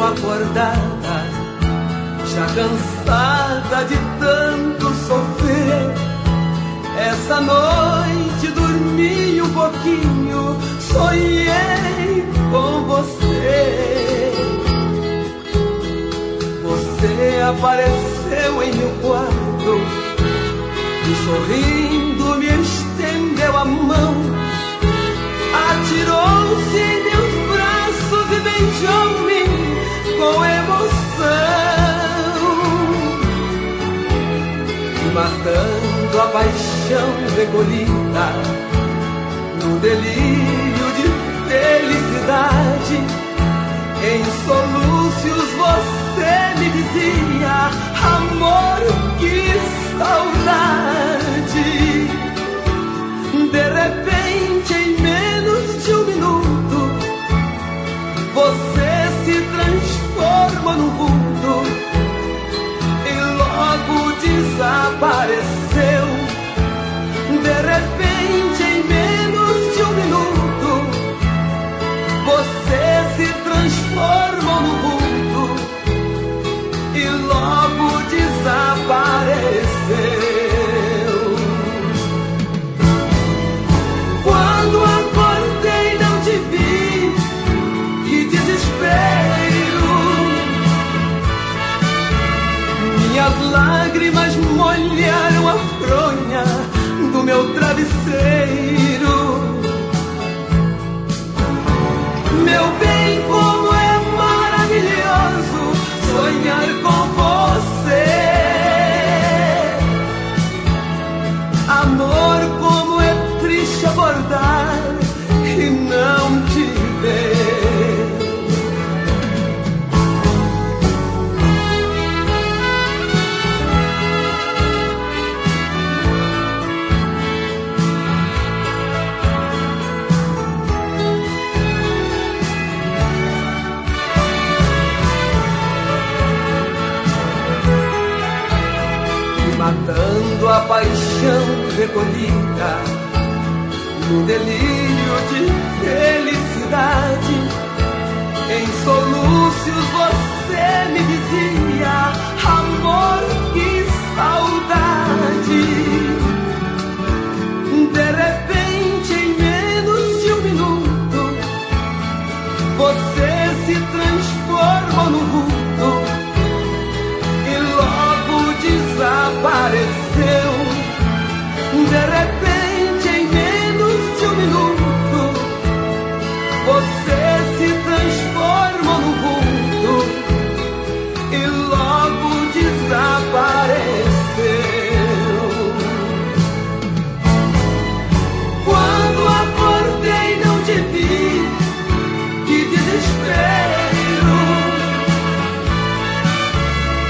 acordada, já cansada de tanto sofrer. Essa noite dormi um pouquinho, sonhei com você. Você apareceu em meu quarto e sorrindo me estendeu a mão, atirou-se em meus braços e beijou-me com emoção, e matando a paixão recolhida no delírio de felicidade, em soluços você me dizia: amor, que saudade. De repente, em menos de um minuto, você se transforma num vulto e logo desapareceu. De repente, em menos de um minuto, você se transforma num vulto e logo desapareceu. Quando acordei não te vi, que desespero. Minhas lágrimas molharam a fronha do meu travesseiro. Meu bem, como é maravilhoso sonhar com você. Amor, como é triste acordar e não te ver. Matando a paixão recolhida no delírio de felicidade, em soluços você me dizia: amor, que saudade. De repente, em menos de um minuto, você se transforma num vulto e logo desapareceu. De repente, em menos de um minuto, você se transforma num vulto e logo desapareceu. Quando acordei não te vi, que desespero.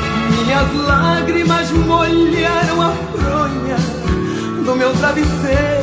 Minhas lágrimas molharam a fronha do meu travesseiro.